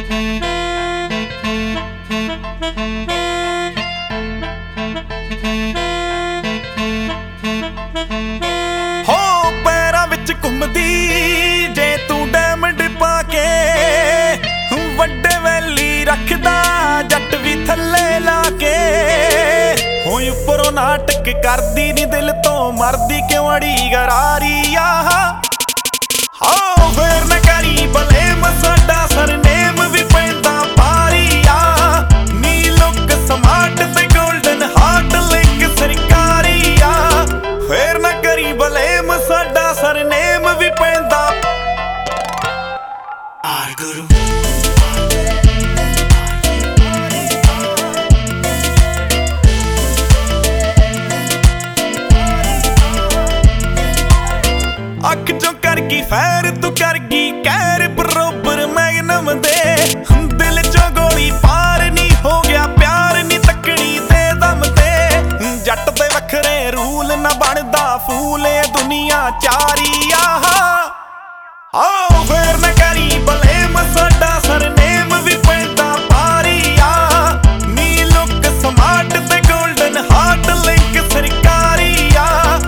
ਪੈਰਾਂ ਵਿੱਚ ਘੁੰਮਦੀ ਜੇ ਤੂੰ ਡਾਇਮੰਡ ਪਾ ਕੇ, ਵੱਡੇ ਵੈਲੀ ਰੱਖਦਾ ਜੱਟ ਵੀ ਥੱਲੇ ਲਾ ਕੇ। ਹੋਈ ਉੱਪਰੋਂ ਨਾਟਕ ਕਰਦੀ ਨੀ ਦਿਲ ਤੋਂ ਮਰਦੀ ਕਿਉਂ ਅੜੀ ਗਰਾਰੀ ਆ। ਹਾਂ ਫੇਰ ਨਾ ਕਰੀ ਬਲੇਮ ਸਾਡਾ ਸਰਨੇਮ ਵੀ ਪੈਂਦਾ ਭਾਰੀ ਆ। ਨੀ ਲੁੱਕ ਸਮਾਰਟ ਤੇ ਗੋਲਡਨ ਹਾਰਟ ਲਿੰਕ ਸਰਕਾਰੀ ਆ। ਫੇਰ ਨਾ ਕਰੀ ਬਲੇਮ ਸਾਡਾ ਸਰਨੇਮ ਵੀ ਪੈਂਦਾ ਆਰਗੁਰੂ। ਅੱਖ ਚੋਂ ਕਰ ਗਈ ਫੈਰ ਤੂੰ ਕਰ ਗਈ ਕਹਿਰ ਬਰੋਬਰ ਮੈਗਨਮ ਦੇ। ਦਿਲ ਚੋਂ ਗੋਲੀ ਪਾਰ ਨੀ ਹੋ ਗਿਆ ਪਿਆਰ ਨੀ ਤੱਕਣੀ ਤੇ ਦਮ ਤੇ। ਜੱਟ ਦੇ ਵੱਖਰੇ ਰੂਲ ਨਾ ਬਣਦਾ ਫੂਲ ਏ ਦੁਨੀਆ ਚਾਰੀ ਆ। ਆਓ ਫੇਰ ਨਾ ਕਰੀ ਬਲੇਮ ਸਾਡਾ ਸਰਨੇਮ ਵੀ ਪੈਂਦਾ ਭਾਰੀ ਆ। ਨੀ ਲੁੱਕ ਸਮਾਰਟ ਤੇ ਗੋਲਡਨ ਹਾਰਟ ਲਿੰਕ ਸਰਕਾਰੀ ਆ।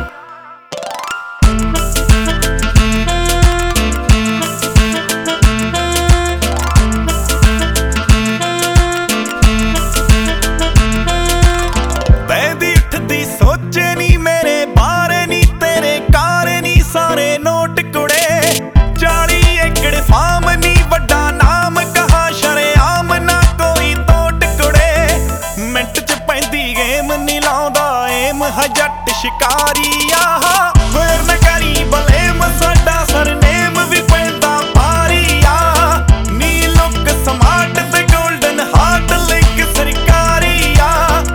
ਸੋਚੇ ਨੀ ਮੇਰੇ ਬਾਰੇ ਨੀ ਤੇਰੇ ਕਾਰ ਨੀ ਸਾਰੇ ਨੋਟ ਕੁੜੇ। 40 ਏਕੜ ਫਾਰਮ ਨੀ ਵੱਡਾ ਨਾਮ ਕਹਾ ਸ਼ਰੇਆਮ ਨਾ ਕੋਈ ਤੋਟ ਕੁੜੇ। ਮਿੰਟ ਚ ਪੈਂਦੀ ਗੇਮ ਨੀ ਲਾਉਂਦਾ ਏਮ ਹ ਜੱਟ ਸ਼ਿਕਾਰੀ ਆ। ਫੇਰ ਨਾ ਕਰੀ ਬਲੇਮ ਸਾਡਾ ਸਰਨੇਮ ਵੀ ਪੈਂਦਾ ਭਾਰੀ ਆ। ਨੀ ਲੁੱਕ ਸਮਾਰਟ ਤੇ ਗੋਲਡਨ ਹਾਰਟ ਲਿੰਕ ਸਰਕਾਰੀ ਆ।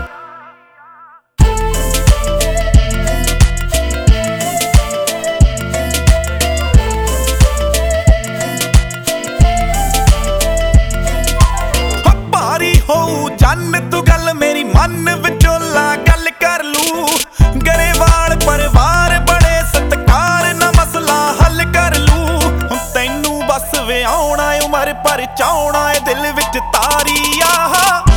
ਹੋਊ ਜੰਨ ਤੂੰ ਗੱਲ ਮੇਰੀ ਮਨ ਵਿਚੋਲਾ ਗੱਲ ਕਰ ਲੂ। ਗਰੇਵਾਲ ਪਰਿਵਾਰ ਬੜੇ ਸਤਿਕਾਰ ਨਾ ਮਸਲਾ ਹੱਲ ਕਰ ਲੂ। ਤੈਨੂੰ ਬਸ ਵਿਆਹੁਣਾ ਉਮਰ ਪਰ ਚਾਹੁਣਾ ਏ ਦਿਲ ਵਿੱਚ ਤਾਰੀ ਆ।